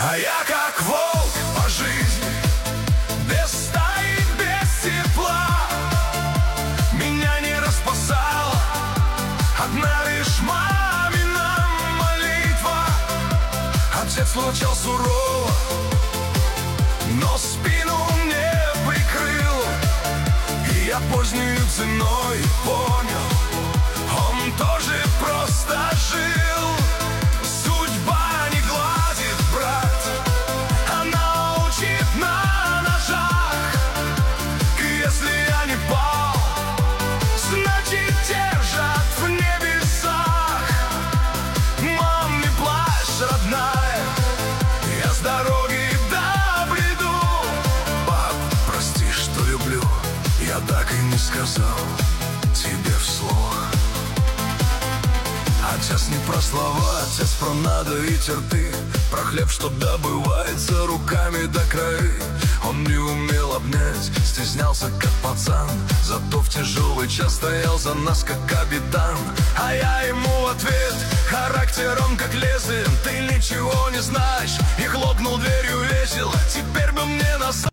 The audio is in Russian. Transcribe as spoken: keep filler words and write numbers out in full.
А я как волк по жизни, без стаи, без тепла. Меня не распасала одна лишь мамина молитва. Отец случал сурово, но спину мне прикрыл. И я поздней ценой понял, он тоже просто жил. Судьба не гладит, брат, она учит на ножах. И если я не пал, значит держат в небесах. Мам, не плачь, родная, я с дороги добреду. Пап, прости, что люблю, я так и не сказал тебе вслух. Отец не про слова, отец про надо и терпи, про хлеб, что добывается руками до краи. Он не умел обнять, стеснялся как пацан, зато в тяжелый час стоял за нас как капитан. А я ему в ответ: характер он как лезвие, ты ничего не знаешь. И хлопнул дверь